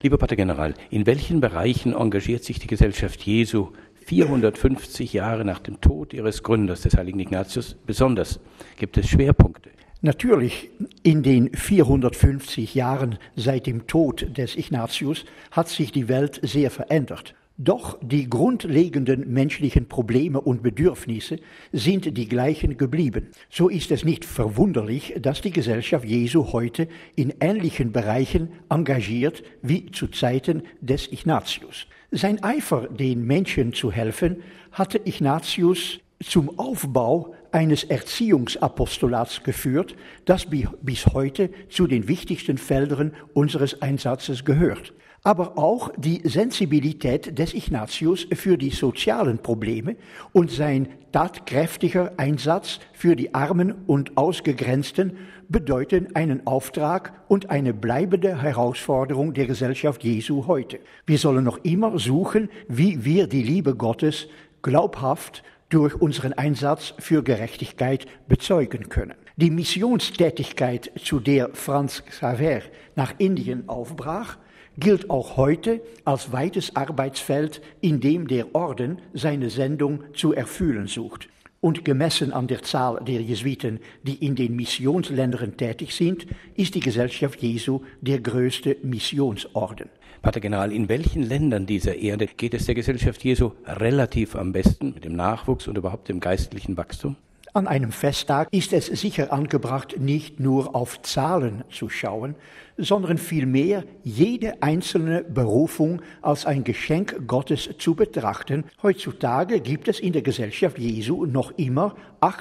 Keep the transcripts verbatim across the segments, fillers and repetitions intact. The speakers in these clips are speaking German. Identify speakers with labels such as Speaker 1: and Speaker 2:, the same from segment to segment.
Speaker 1: Lieber Pater General, in welchen Bereichen engagiert sich die Gesellschaft Jesu vierhundertfünfzig Jahre nach dem Tod ihres Gründers, des heiligen Ignatius, besonders? Gibt es Schwerpunkte?
Speaker 2: Natürlich, in den vierhundertfünfzig Jahren seit dem Tod des Ignatius hat sich die Welt sehr verändert. Doch die grundlegenden menschlichen Probleme und Bedürfnisse sind die gleichen geblieben. So ist es nicht verwunderlich, dass die Gesellschaft Jesu heute in ähnlichen Bereichen engagiert wie zu Zeiten des Ignatius. Sein Eifer, den Menschen zu helfen, hatte Ignatius zum Aufbau eines Erziehungsapostolats geführt, das bis heute zu den wichtigsten Feldern unseres Einsatzes gehört. Aber auch die Sensibilität des Ignatius für die sozialen Probleme und sein tatkräftiger Einsatz für die Armen und Ausgegrenzten bedeuten einen Auftrag und eine bleibende Herausforderung der Gesellschaft Jesu heute. Wir sollen noch immer suchen, wie wir die Liebe Gottes glaubhaft durch unseren Einsatz für Gerechtigkeit bezeugen können. Die Missionstätigkeit, zu der Franz Xaver nach Indien aufbrach, gilt auch heute als weites Arbeitsfeld, in dem der Orden seine Sendung zu erfüllen sucht. Und gemessen an der Zahl der Jesuiten, die in den Missionsländern tätig sind, ist die Gesellschaft Jesu der größte Missionsorden.
Speaker 1: Pater General, in welchen Ländern dieser Erde geht es der Gesellschaft Jesu relativ am besten mit dem Nachwuchs und überhaupt dem geistlichen Wachstum?
Speaker 2: An einem Festtag ist es sicher angebracht, nicht nur auf Zahlen zu schauen, sondern vielmehr jede einzelne Berufung als ein Geschenk Gottes zu betrachten. Heutzutage gibt es in der Gesellschaft Jesu noch immer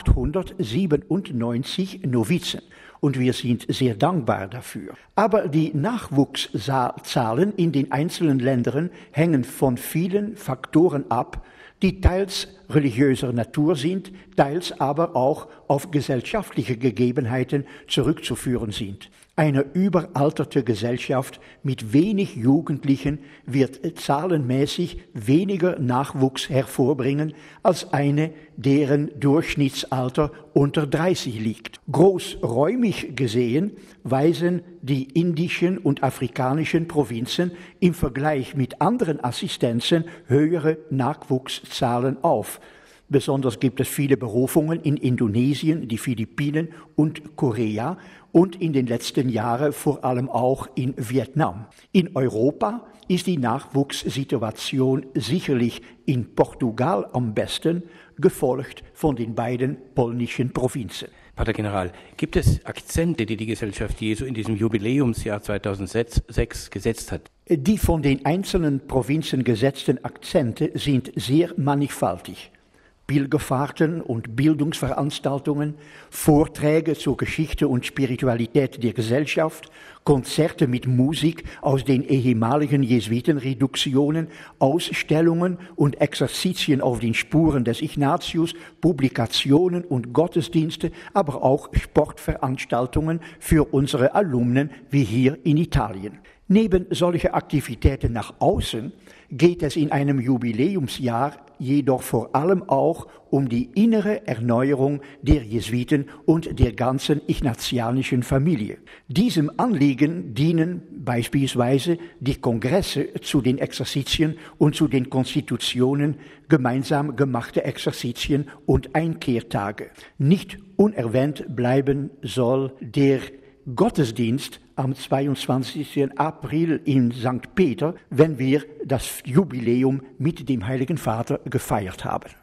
Speaker 2: achthundertsiebenundneunzig Novizen. Und wir sind sehr dankbar dafür. Aber die Nachwuchszahlen in den einzelnen Ländern hängen von vielen Faktoren ab, die teils religiöser Natur sind, teils aber auch auf gesellschaftliche Gegebenheiten zurückzuführen sind. Eine überalterte Gesellschaft mit wenig Jugendlichen wird zahlenmäßig weniger Nachwuchs hervorbringen als eine, deren Durchschnittsalter unter dreißig liegt. Großräumig gesehen weisen die indischen und afrikanischen Provinzen im Vergleich mit anderen Assistenzen höhere Nachwuchszahlen auf. Besonders gibt es viele Berufungen in Indonesien, die Philippinen und Korea und in den letzten Jahren vor allem auch in Vietnam. In Europa ist die Nachwuchssituation sicherlich in Portugal am besten, gefolgt von den beiden polnischen Provinzen.
Speaker 1: Pater General, gibt es Akzente, die die Gesellschaft Jesu in diesem Jubiläumsjahr zweitausendsechs gesetzt hat?
Speaker 2: Die von den einzelnen Provinzen gesetzten Akzente sind sehr mannigfaltig. Pilgerfahrten und Bildungsveranstaltungen, Vorträge zur Geschichte und Spiritualität der Gesellschaft, Konzerte mit Musik aus den ehemaligen Jesuitenreduktionen, Ausstellungen und Exerzitien auf den Spuren des Ignatius, Publikationen und Gottesdienste, aber auch Sportveranstaltungen für unsere Alumnen wie hier in Italien. Neben solchen Aktivitäten nach außen geht es in einem Jubiläumsjahr jedoch vor allem auch um die innere Erneuerung der Jesuiten und der ganzen ignatianischen Familie. Diesem Anliegen dienen beispielsweise die Kongresse zu den Exerzitien und zu den Konstitutionen, gemeinsam gemachte Exerzitien und Einkehrtage. Nicht unerwähnt bleiben soll der Gottesdienst am zweiundzwanzigsten April in Sankt Peter, wenn wir das Jubiläum mit dem Heiligen Vater gefeiert haben.